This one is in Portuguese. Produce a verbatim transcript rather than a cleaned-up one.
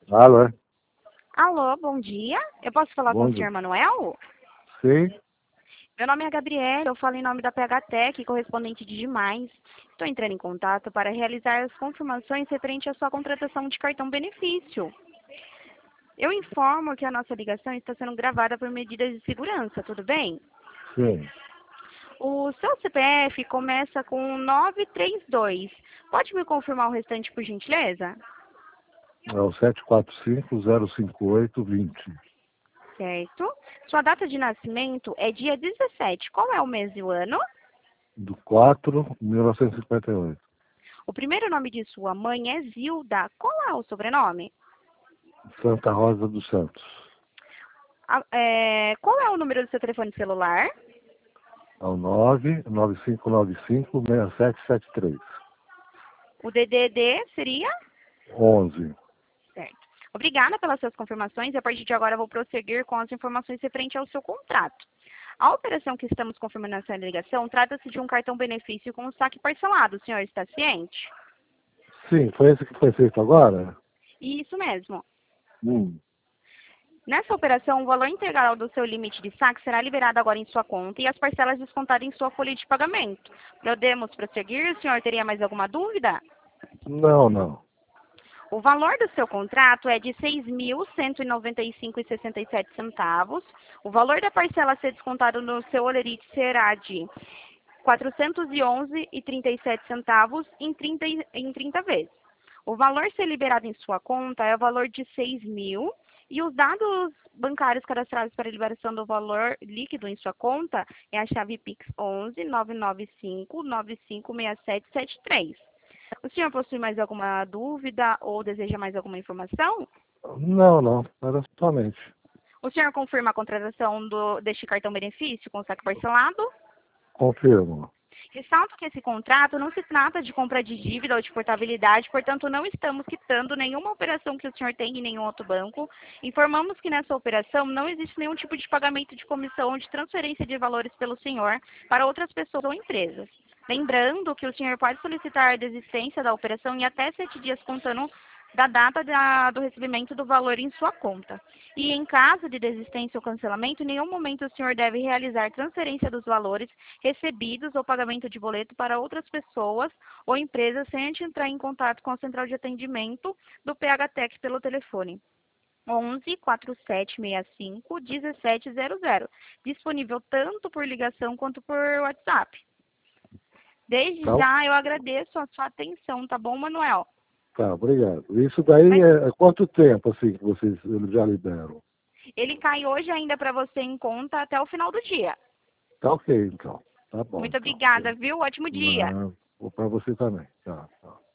Alô, é? Alô, bom dia. Eu posso falar com Bom o dia. senhor Manuel? Sim, Meu nome é Gabriela, eu falo em nome da P H Tech, correspondente de Demais. Estou entrando em contato para realizar as confirmações referente à sua contratação de cartão benefício. Eu informo que a nossa ligação está sendo gravada por medidas de segurança, tudo bem? sim. O seu C P F começa com nove três dois. Pode me confirmar o restante, por gentileza? É o sete quatro cinco zero cinco oito dois zero. Certo. Sua data de nascimento é dia dezessete. Qual é o mês e o ano? Do quatro de mil novecentos e cinquenta e oito. O primeiro nome de sua mãe é Zilda. Qual é o sobrenome? Santa Rosa dos Santos. A- é, qual é o número do seu telefone celular? É o nove nove cinco nove cinco seis sete sete três. O D D D seria? onze. Certo. Obrigada pelas suas confirmações. A partir de agora, eu vou prosseguir com as informações referentes ao seu contrato. A operação que estamos confirmando nessa ligação trata-se de um cartão benefício com saque parcelado. O senhor está ciente? Sim, foi esse que foi feito agora? Isso mesmo. Hum. Nessa operação, o valor integral do seu limite de saque será liberado agora em sua conta e as parcelas descontadas em sua folha de pagamento. Podemos prosseguir? O senhor teria mais alguma dúvida? Não, não. O valor do seu contrato é de seis mil cento e noventa e cinco reais e sessenta e sete centavos. O valor da parcela a ser descontado no seu holerite será de quatrocentos e onze reais e trinta e sete centavos em trinta, e- em trinta vezes. O valor a ser liberado em sua conta é o valor de seis mil e os dados bancários cadastrados para a liberação do valor líquido em sua conta é a chave Pix onze nove nove cinco nove cinco seis sete sete três. O senhor possui mais alguma dúvida ou deseja mais alguma informação? Não, não. Era somente. O senhor confirma a contratação do, deste cartão benefício com saque parcelado? Confirmo. Ressalto que esse contrato não se trata de compra de dívida ou de portabilidade, portanto, não estamos quitando nenhuma operação que o senhor tem em nenhum outro banco. Informamos que nessa operação não existe nenhum tipo de pagamento de comissão ou de transferência de valores pelo senhor para outras pessoas ou empresas. Lembrando que o senhor pode solicitar a desistência da operação em até sete dias contando da data da- do recebimento do valor em sua conta. E em caso de desistência ou cancelamento, em nenhum momento o senhor deve realizar transferência dos valores recebidos ou pagamento de boleto para outras pessoas ou empresas sem antes entrar em contato com a central de atendimento do P H Tech pelo telefone onze quatro sete seis cinco um sete zero zero, disponível tanto por ligação quanto por WhatsApp. Desde Tá, já eu agradeço a sua atenção, tá bom, Manuel? tá, obrigado. Isso daí Mas é é quanto tempo, assim, que vocês eles já liberam? ele cai hoje ainda para você em conta até o final do dia. Tá ok, então. Tá bom, Muito então. obrigada, viu? Ótimo dia. Não, para você também. Tá, tá.